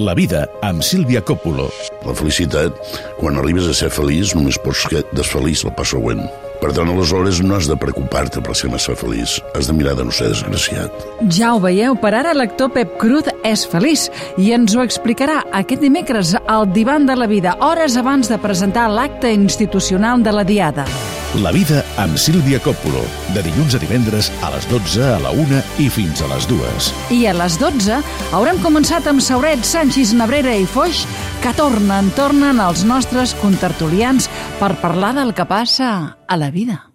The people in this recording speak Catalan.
La vida amb Sílvia Coppola. La felicitat, quan arribes a ser feliç, només pots ser desfeliç el pas següent. Per tant, aleshores no has de preocupar-te per si no ser feliç. Has de mirar de no ser desgraciat. Ja ho veieu, per ara l'actor Pep Cruz és feliç i ens ho explicarà aquest dimecres al Divan de la Vida, hores abans de presentar l'acte institucional de la Diada. La vida amb Sílvia Coppola, de dilluns a divendres a les 12, a la 1 i fins a les 2. I a les 12 haurem començat amb Sauret, Sanchis, Nebrera i Foix, que tornen els nostres contertulians per parlar del que passa a la vida.